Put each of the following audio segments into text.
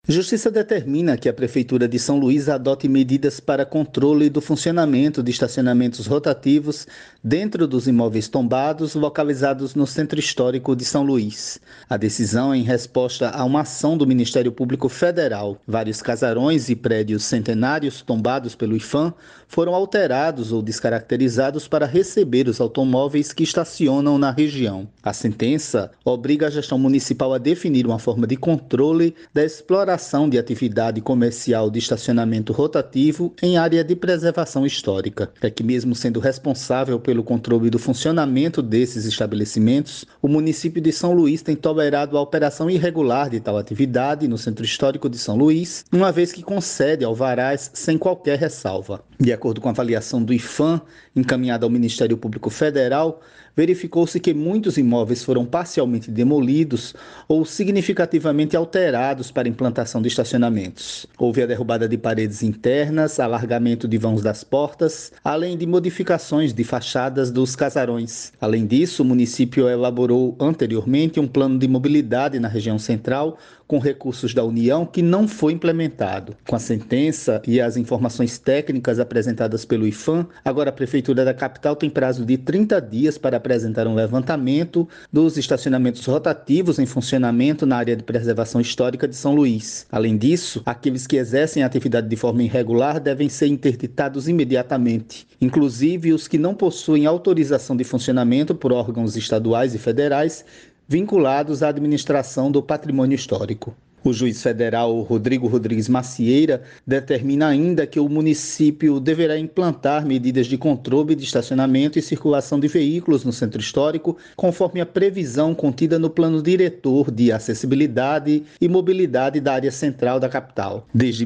Justiça determina que a Prefeitura de São Luís adote medidas para controle do funcionamento de estacionamentos rotativos dentro dos imóveis tombados localizados no Centro Histórico de São Luís. A decisão é em resposta a uma ação do Ministério Público Federal. Vários casarões e prédios centenários tombados pelo IPHAN foram alterados ou descaracterizados para receber os automóveis que estacionam na região. A sentença obriga a gestão municipal a definir uma forma de controle da exploração de atividade comercial de estacionamento rotativo em área de preservação histórica. É que, mesmo sendo responsável pelo controle do funcionamento desses estabelecimentos, o município de São Luís tem tolerado a operação irregular de tal atividade no Centro Histórico de São Luís, uma vez que concede alvarás sem qualquer ressalva. De acordo com a avaliação do IPHAN, encaminhada ao Ministério Público Federal, verificou-se que muitos imóveis foram parcialmente demolidos ou significativamente alterados para implantação de estacionamentos. Houve a derrubada de paredes internas, alargamento de vãos das portas, além de modificações de fachadas dos casarões. Além disso, o município elaborou anteriormente um plano de mobilidade na região central com recursos da União que não foi implementado. Com a sentença e as informações técnicas apresentadas pelo IPHAN, agora a Prefeitura da capital tem prazo de 30 dias para apresentar um levantamento dos estacionamentos rotativos em funcionamento na área de preservação histórica de São Luís. Além disso, aqueles que exercem a atividade de forma irregular devem ser interditados imediatamente, inclusive os que não possuem autorização de funcionamento por órgãos estaduais e federais vinculados à administração do patrimônio histórico. O juiz federal Rodrigo Rodrigues Macieira determina ainda que o município deverá implantar medidas de controle de estacionamento e circulação de veículos no centro histórico, conforme a previsão contida no Plano Diretor de Acessibilidade e Mobilidade da área central da capital. Desde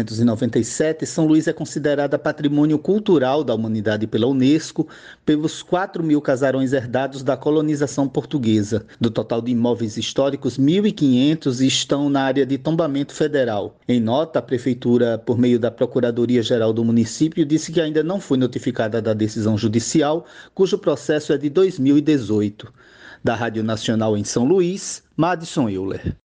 1997, São Luís é considerada patrimônio cultural da humanidade pela Unesco pelos 4.000 casarões herdados da colonização portuguesa. Do total de imóveis históricos, 1.500 estão na área de tombamento federal. Em nota, a Prefeitura, por meio da Procuradoria-Geral do município, disse que ainda não foi notificada da decisão judicial, cujo processo é de 2018. Da Rádio Nacional em São Luís, Madison Euler.